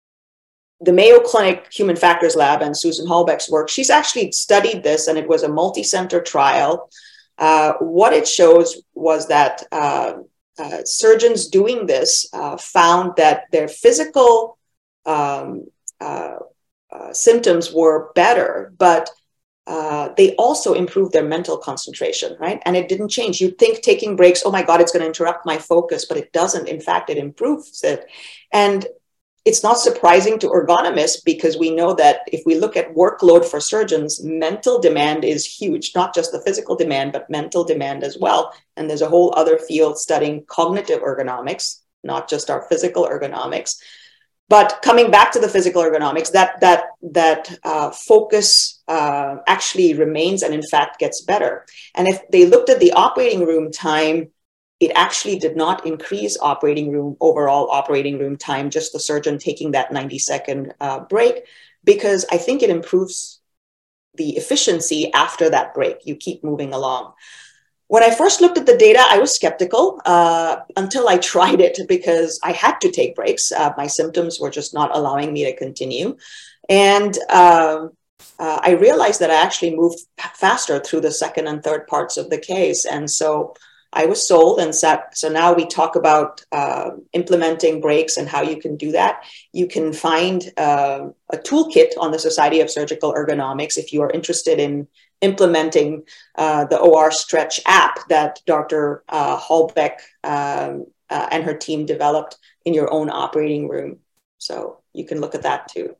the Mayo Clinic Human Factors Lab and Susan Halbeck's work, she's actually studied this, and it was a multi-center trial. Uh, what it shows was that uh, uh, surgeons doing this uh, found that their physical um, uh, uh, symptoms were better, but Uh, they also improved their mental concentration, right? And it didn't change. You'd think taking breaks, oh my God, it's going to interrupt my focus, but it doesn't. In fact, it improves it. And it's not surprising to ergonomists, because we know that if we look at workload for surgeons, mental demand is huge, not just the physical demand, but mental demand as well. And there's a whole other field studying cognitive ergonomics, not just our physical ergonomics. But coming back to the physical ergonomics, that that that uh, focus uh, actually remains and in fact gets better. And if they looked at the operating room time, it actually did not increase operating room, overall operating room time, just the surgeon taking that ninety second uh, break, because I think it improves the efficiency after that break. You keep moving along. When I first looked at the data, I was skeptical uh, until I tried it, because I had to take breaks. Uh, my symptoms were just not allowing me to continue. And uh, uh, I realized that I actually moved faster through the second and third parts of the case. And so I was sold, and sat, so now we talk about uh, implementing breaks and how you can do that. You can find uh, a toolkit on the Society of Surgical Ergonomics if you are interested in implementing uh, the O R Stretch app that Doctor Uh, Halbeck um, uh, and her team developed in your own operating room. So you can look at that too.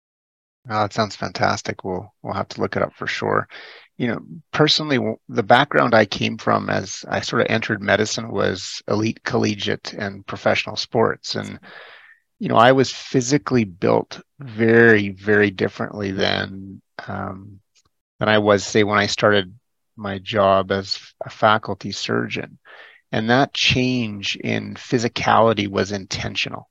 Oh, that sounds fantastic. We'll we'll have to look it up for sure. You know, personally, the background I came from as I sort of entered medicine was elite collegiate and professional sports. And, you know, I was physically built very, very differently than um, than I was, say, when I started my job as a faculty surgeon. And that change in physicality was intentional.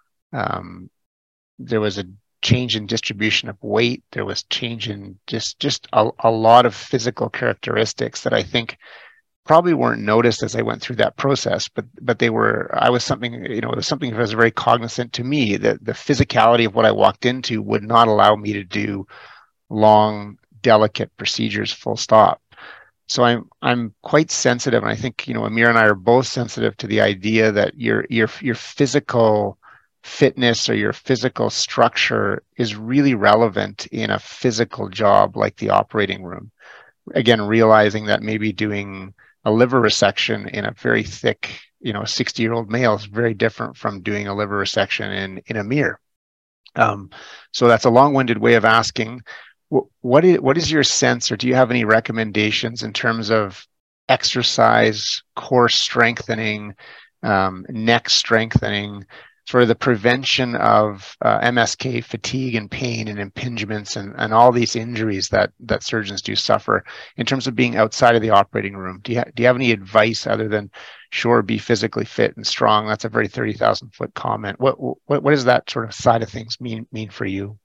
Um, there was a change in distribution of weight. There was change in just, just a, a lot of physical characteristics that I think probably weren't noticed as I went through that process, but but they were, I was something, you know, it was something that was very cognizant to me, that the physicality of what I walked into would not allow me to do long, delicate procedures, full stop. So I'm I'm quite sensitive, and I think, you know, Amir and I are both sensitive to the idea that your your your physical fitness or your physical structure is really relevant in a physical job like the operating room. Again, realizing that maybe doing a liver resection in a very thick, you know, sixty-year-old male is very different from doing a liver resection in in Amir. Um, so that's a long-winded way of asking, what is, what is your sense, or do you have any recommendations in terms of exercise, core strengthening, um, neck strengthening, sort of the prevention of uh, M S K, fatigue and pain and impingements and, and all these injuries that that surgeons do suffer in terms of being outside of the operating room? Do you, ha- do you have any advice other than, sure, be physically fit and strong? That's a very thirty thousand foot comment. What, what, what does that sort of side of things mean, mean for you?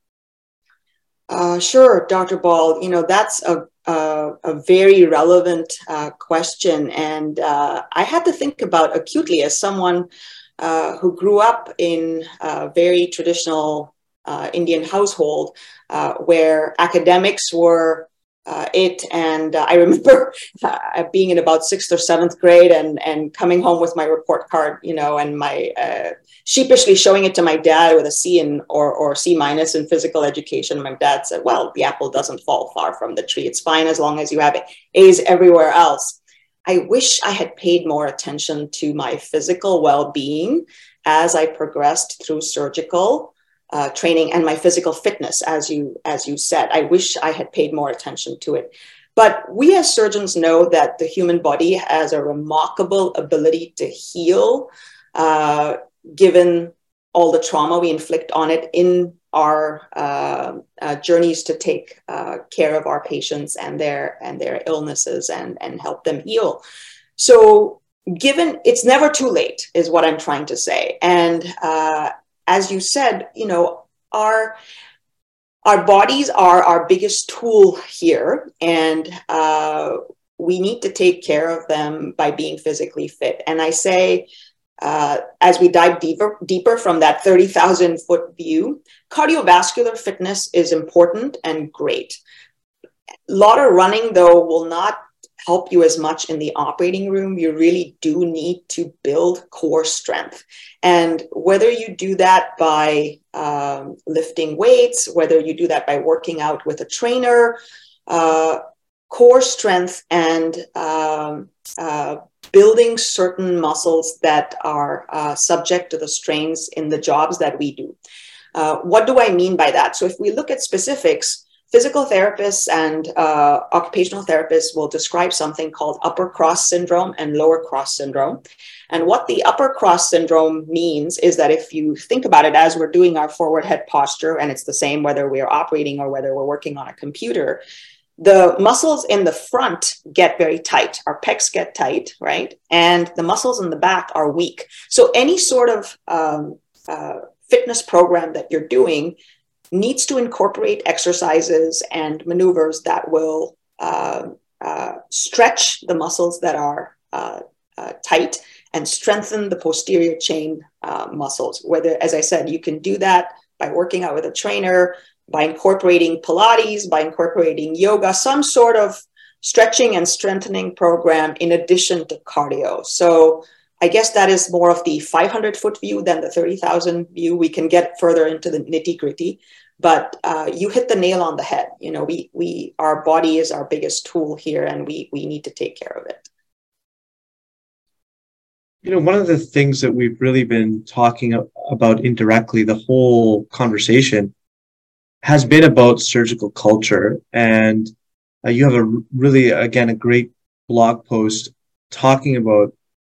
Uh, sure, Doctor Ball. You know, that's a a, a very relevant uh, question, and uh, I had to think about acutely as someone uh, who grew up in a very traditional uh, Indian household uh, where academics were uh, it. And uh, I remember uh, being in about sixth or seventh grade and, and coming home with my report card, you know, and my uh, sheepishly showing it to my dad with a C in or, or C minus in physical education. My dad said, well, the apple doesn't fall far from the tree. It's fine as long as you have A's everywhere else. I wish I had paid more attention to my physical well-being as I progressed through surgical uh, training and my physical fitness, as you, as you said. I wish I had paid more attention to it. But we as surgeons know that the human body has a remarkable ability to heal, uh, given all the trauma we inflict on it in our uh, uh, journeys to take uh, care of our patients and their and their illnesses and, and help them heal. So given it's never too late is what I'm trying to say. And uh, as you said, you know, our our bodies are our biggest tool here, and uh, we need to take care of them by being physically fit. And I say, Uh, as we dive deeper, deeper from that thirty thousand foot view, cardiovascular fitness is important and great. A lot of running, though, will not help you as much in the operating room. You really do need to build core strength. And whether you do that by um, lifting weights, whether you do that by working out with a trainer, uh, core strength and um, uh, building certain muscles that are uh, subject to the strains in the jobs that we do. Uh, what do I mean by that? So if we look at specifics, physical therapists and uh, occupational therapists will describe something called upper cross syndrome and lower cross syndrome. And what the upper cross syndrome means is that if you think about it as we're doing our forward head posture, and it's the same whether we're operating or whether we're working on a computer, the muscles in the front get very tight. Our pecs get tight, right? And the muscles in the back are weak. So any sort of um, uh, fitness program that you're doing needs to incorporate exercises and maneuvers that will uh, uh, stretch the muscles that are uh, uh, tight and strengthen the posterior chain uh, muscles. Whether, as I said, you can do that by working out with a trainer, by incorporating Pilates, by incorporating yoga, some sort of stretching and strengthening program in addition to cardio. So I guess that is more of the five hundred foot view than the thirty thousand view. We can get further into the nitty gritty, but uh, you hit the nail on the head. You know, we, we, our body is our biggest tool here, and we, we need to take care of it. You know, one of the things that we've really been talking about indirectly, the whole conversation, has been about surgical culture. And uh, you have a really, again, a great blog post talking about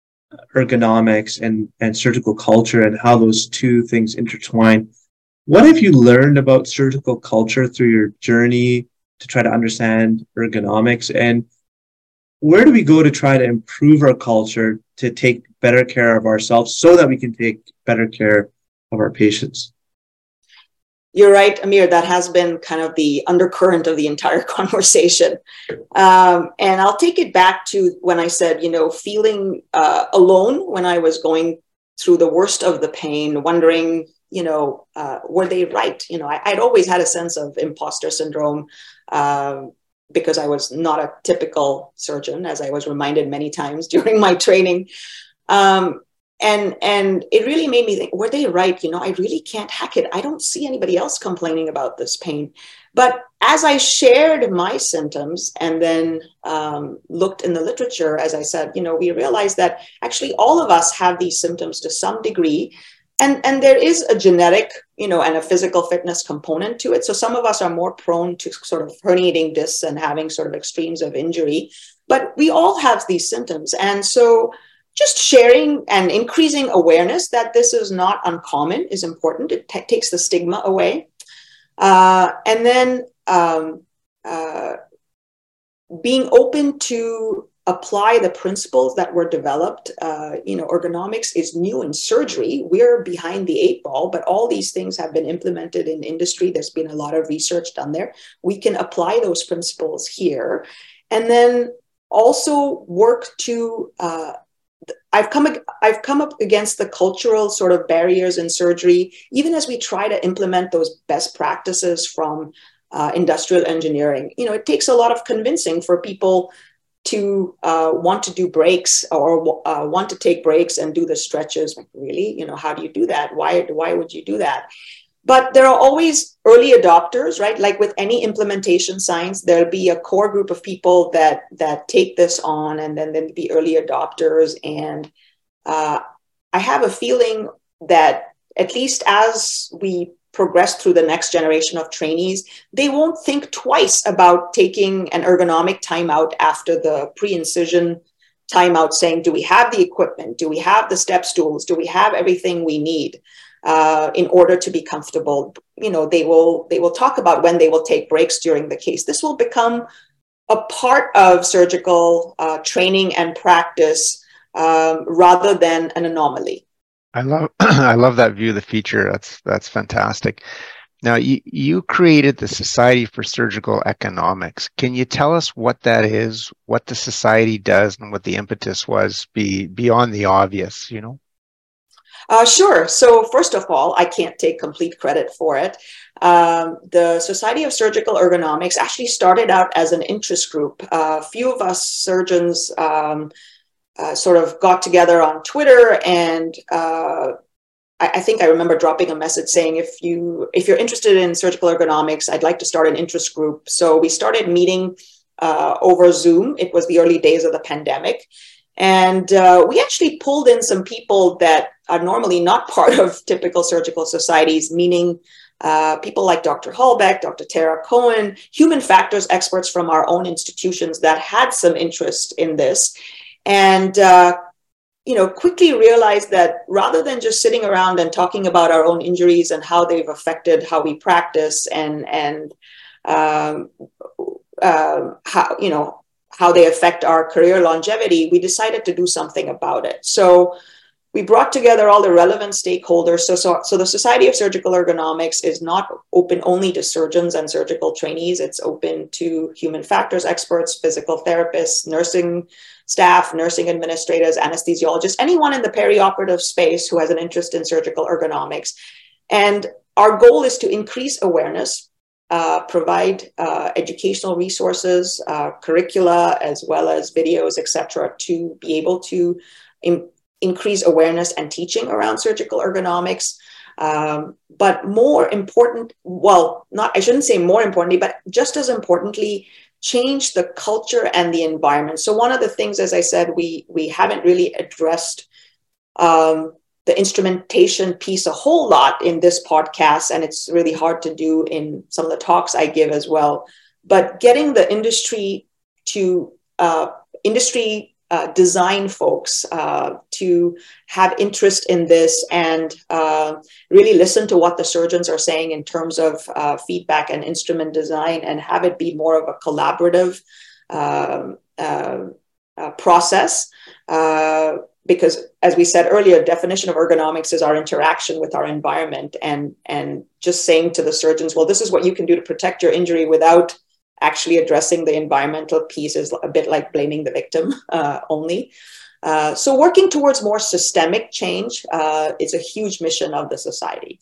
ergonomics and, and surgical culture and how those two things intertwine. What have you learned about surgical culture through your journey to try to understand ergonomics? And where do we go to try to improve our culture to take better care of ourselves so that we can take better care of our patients? You're right, Amir, that has been kind of the undercurrent of the entire conversation. Um, and I'll take it back to when I said, you know, feeling uh, alone when I was going through the worst of the pain, wondering, you know, uh, were they right? You know, I, I'd always had a sense of imposter syndrome um, because I was not a typical surgeon, as I was reminded many times during my training. Um, And and it really made me think, were they right? You know, I really can't hack it. I don't see anybody else complaining about this pain. But as I shared my symptoms and then um, looked in the literature, as I said, you know, we realized that actually all of us have these symptoms to some degree. And, and there is a genetic, you know, and a physical fitness component to it. So some of us are more prone to sort of herniating discs and having sort of extremes of injury. But we all have these symptoms. And so just sharing and increasing awareness that this is not uncommon is important. It t- takes the stigma away. Uh, and then um, uh, being open to apply the principles that were developed. Uh, you know, ergonomics is new in surgery. We're behind the eight ball, but all these things have been implemented in industry. There's been a lot of research done there. We can apply those principles here. And then also work to uh, I've come I've come up against the cultural sort of barriers in surgery, even as we try to implement those best practices from uh, industrial engineering. You know, it takes a lot of convincing for people to uh, want to do breaks or uh, want to take breaks and do the stretches. Like, really, you know, how do you do that? Why why would you do that? But there are always early adopters, right? Like with any implementation science, there'll be a core group of people that that take this on, and then there'll be early adopters. And uh, I have a feeling that at least as we progress through the next generation of trainees, they won't think twice about taking an ergonomic timeout after the pre-incision timeout, saying, do we have the equipment? Do we have the step stools? Do we have everything we need? Uh, in order to be comfortable, you know, they will they will talk about when they will take breaks during the case. This will become a part of surgical uh, training and practice um, rather than an anomaly. I love I love that view of the future. That's that's fantastic. Now, you you created the Society for Surgical Economics. Can you tell us what that is, what the society does, and what the impetus was be beyond the obvious? You know. Uh, sure. So first of all, I can't take complete credit for it. Um, the Society of Surgical Ergonomics actually started out as an interest group. A uh, few of us surgeons um, uh, sort of got together on Twitter, and uh, I, I think I remember dropping a message saying, if you if you're interested in surgical ergonomics, I'd like to start an interest group. So we started meeting uh, over Zoom. It was the early days of the pandemic. And uh, we actually pulled in some people that are normally not part of typical surgical societies, meaning uh, people like Doctor Hallbeck, Doctor Tara Cohen, human factors experts from our own institutions that had some interest in this. And, uh, you know, quickly realized that rather than just sitting around and talking about our own injuries and how they've affected how we practice and, and um, uh, how, you know, how they affect our career longevity, we decided to do something about it. So we brought together all the relevant stakeholders. So, so, so the Society of Surgical Ergonomics is not open only to surgeons and surgical trainees. It's open to human factors experts, physical therapists, nursing staff, nursing administrators, anesthesiologists, anyone in the perioperative space who has an interest in surgical ergonomics. And our goal is to increase awareness, Uh, provide uh, educational resources, uh, curricula, as well as videos, et cetera, to be able to in- increase awareness and teaching around surgical ergonomics. Um, but more important, well, not I shouldn't say more importantly, but just as importantly, change the culture and the environment. So one of the things, as I said, we we haven't really addressed um, the instrumentation piece a whole lot in this podcast, and it's really hard to do in some of the talks I give as well. But getting the industry to uh, industry uh, design folks uh, to have interest in this and uh, really listen to what the surgeons are saying in terms of uh, feedback and instrument design, and have it be more of a collaborative um, uh, uh, process. Uh, Because, as we said earlier, definition of ergonomics is our interaction with our environment, and, and just saying to the surgeons, well, this is what you can do to protect your injury without actually addressing the environmental piece is a bit like blaming the victim uh, only. Uh, so working towards more systemic change uh, is a huge mission of the society.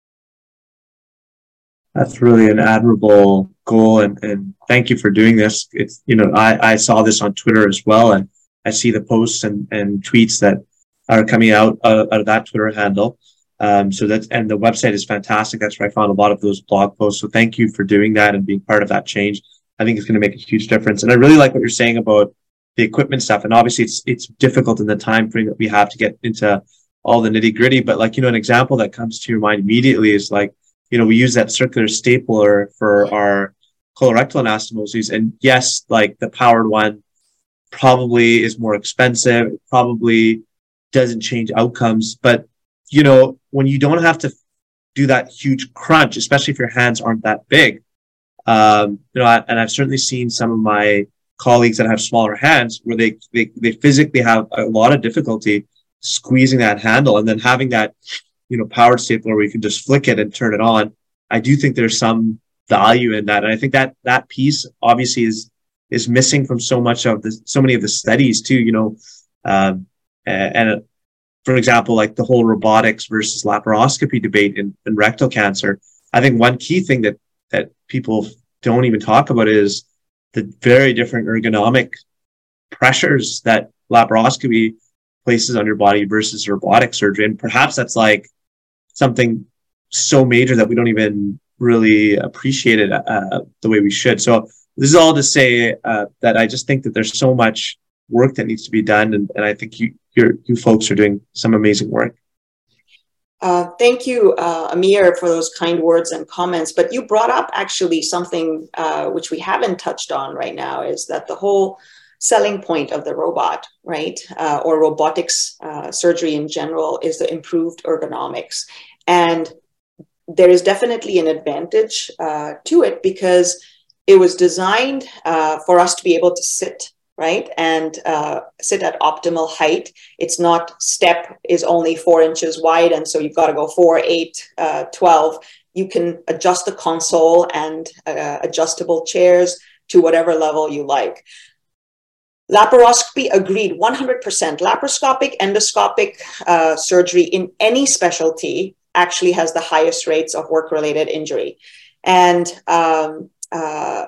That's really an admirable goal, and, and thank you for doing this. It's, you know, I, I saw this on Twitter as well, and I see the posts and, and tweets that are coming out, uh, out of that Twitter handle. Um, so that's, and the website is fantastic. That's where I found a lot of those blog posts. So thank you for doing that and being part of that change. I think it's going to make a huge difference. And I really like what you're saying about the equipment stuff. And obviously it's, it's difficult in the time frame that we have to get into all the nitty gritty. But like, you know, an example that comes to your mind immediately is like, you know, we use that circular stapler for our colorectal anastomoses. And yes, like the powered one probably is more expensive, it probably doesn't change outcomes. But, you know, when you don't have to do that huge crunch, especially if your hands aren't that big, um, you know, I, and I've certainly seen some of my colleagues that have smaller hands where they, they, they physically have a lot of difficulty squeezing that handle, and then having that, you know, powered stapler where you can just flick it and turn it on. I do think there's some value in that. And I think that that piece obviously is, is missing from so much of the, so many of the studies too, you know, um, And, and for example, like the whole robotics versus laparoscopy debate in, in rectal cancer, I think one key thing that, that people don't even talk about is the very different ergonomic pressures that laparoscopy places on your body versus robotic surgery. And perhaps that's like something so major that we don't even really appreciate it uh, the way we should. So this is all to say uh, that I just think that there's so much work that needs to be done. And, and I think you you're, you folks are doing some amazing work. Uh, thank you, uh, Amir, for those kind words and comments. But you brought up actually something uh, which we haven't touched on right now, is that the whole selling point of the robot, right, uh, or robotics uh, surgery in general, is the improved ergonomics. And there is definitely an advantage uh, to it, because it was designed uh, for us to be able to sit, right, and uh, sit at optimal height. It's not step is only four inches wide, and so you've got to go four, eight, uh, twelve. You can adjust the console and uh, adjustable chairs to whatever level you like. Laparoscopy, agreed, one hundred percent. Laparoscopic endoscopic uh, surgery in any specialty actually has the highest rates of work-related injury. And um, uh,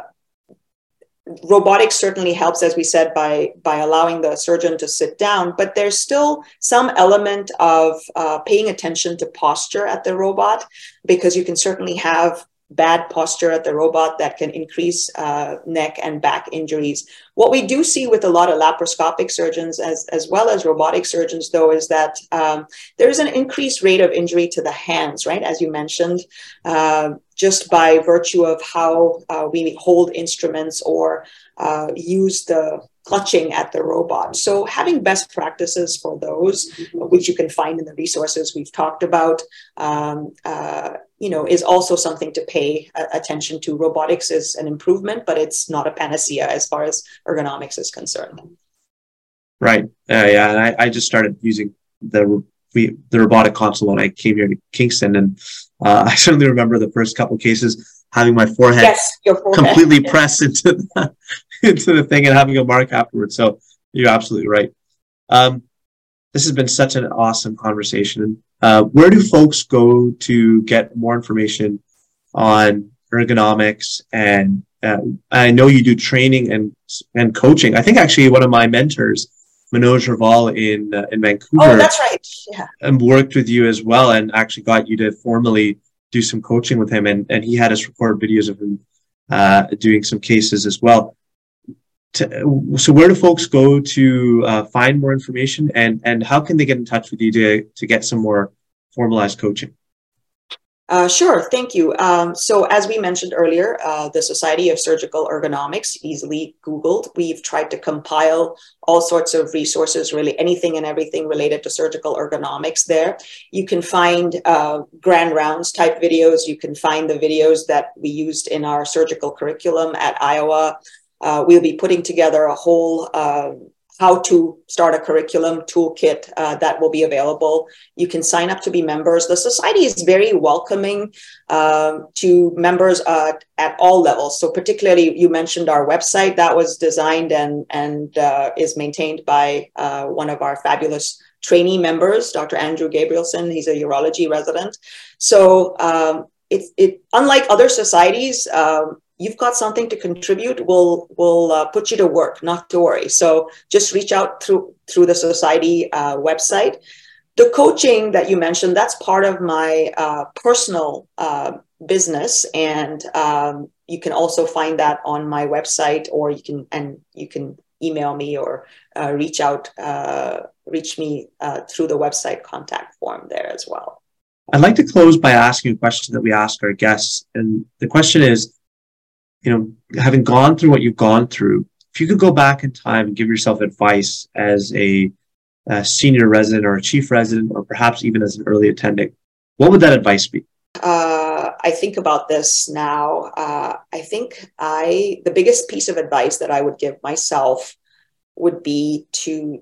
robotics certainly helps, as we said, by, by allowing the surgeon to sit down, but there's still some element of uh, paying attention to posture at the robot, because you can certainly have bad posture at the robot that can increase uh, neck and back injuries. What we do see with a lot of laparoscopic surgeons, as, as well as robotic surgeons, though, is that um, there's an increased rate of injury to the hands, right? As you mentioned, uh, just by virtue of how uh, we hold instruments or uh, use the clutching at the robot. So having best practices for those, which you can find in the resources we've talked about, um, uh, you know, is also something to pay uh, attention to. Robotics is an improvement, but it's not a panacea as far as ergonomics is concerned. Right. Uh, yeah. And I, I just started using the we, the robotic console when I came here to Kingston, and uh, I certainly remember the first couple of cases having my forehead, yes, your forehead. completely pressed into the, into the thing and having a mark afterwards. So you're absolutely right. Um, this has been such an awesome conversation. Uh, where do folks go to get more information on ergonomics? And uh, I know you do training and and coaching. I think actually one of my mentors, Manoj Raval in uh, in Vancouver, oh, that's right, yeah, and worked with you as well, and actually got you to formally do some coaching with him, and and he had us record videos of him uh, doing some cases as well. To, so where do folks go to uh, find more information, and and how can they get in touch with you to to get some more formalized coaching? Uh, sure, thank you. Um, so as we mentioned earlier, uh, the Society of Surgical Ergonomics, easily Googled. We've tried to compile all sorts of resources, really anything and everything related to surgical ergonomics there. You can find uh, grand rounds type videos. You can find the videos that we used in our surgical curriculum at Iowa. Uh, we'll be putting together a whole uh, how to start a curriculum toolkit uh, that will be available. You can sign up to be members. The society is very welcoming um, to members uh, at all levels. So particularly, you mentioned our website that was designed and, and uh, is maintained by uh, one of our fabulous trainee members, Doctor Andrew Gabrielson. He's a urology resident. So um, it, it, unlike other societies, um, you've got something to contribute, we'll, we'll uh, put you to work, not to worry. So just reach out through, through the society uh, website. The coaching that you mentioned, that's part of my uh, personal uh, business. And um, you can also find that on my website, or you can, and you can email me or uh, reach out, uh, reach me uh, through the website contact form there as well. I'd like to close by asking a question that we ask our guests. And the question is, you know, having gone through what you've gone through, if you could go back in time and give yourself advice as a, a senior resident or a chief resident, or perhaps even as an early attending, what would that advice be? Uh, I think about this now. Uh, I think I, the biggest piece of advice that I would give myself would be to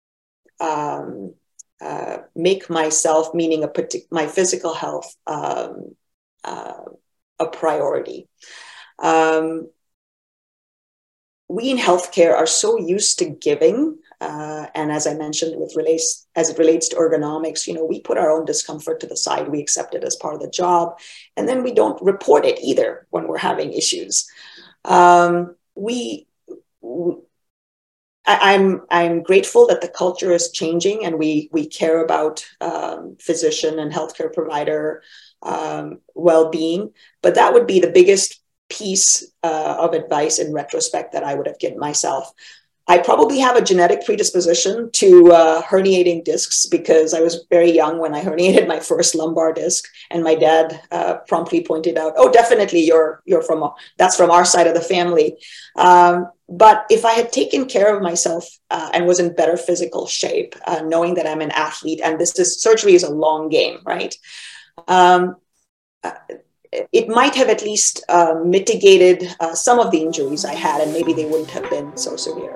um, uh, make myself, meaning a partic- my physical health, um, uh, a priority. Um, we in healthcare are so used to giving Uh, and as I mentioned, with relates as it relates to ergonomics, you know, we put our own discomfort to the side. We accept it as part of the job, and then we don't report it either when we're having issues. Um, we, we I, I'm I'm grateful that the culture is changing, and we we care about um, physician and healthcare provider um, well-being. But that would be the biggest piece uh, of advice in retrospect that I would have given myself. I probably have a genetic predisposition to uh, herniating discs because I was very young when I herniated my first lumbar disc, and my dad uh, promptly pointed out, "Oh, definitely, you're you're from a, that's from our side of the family." Um, but if I had taken care of myself uh, and was in better physical shape, uh, knowing that I'm an athlete and this is surgery is a long game, right? Um, uh, it might have at least uh, mitigated uh, some of the injuries I had, and maybe they wouldn't have been so severe.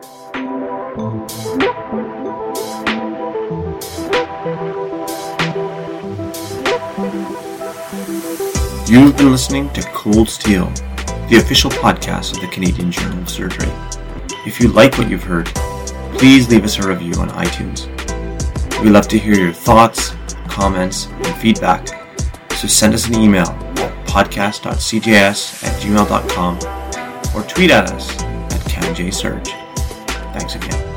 You've been listening to Cold Steel, the official podcast of the Canadian Journal of Surgery. If you like what you've heard, please leave us a review on iTunes. We'd love to hear your thoughts, comments, and feedback, so send us an email podcast dot c j s at gmail dot com or tweet at us at camjsurge. Thanks again.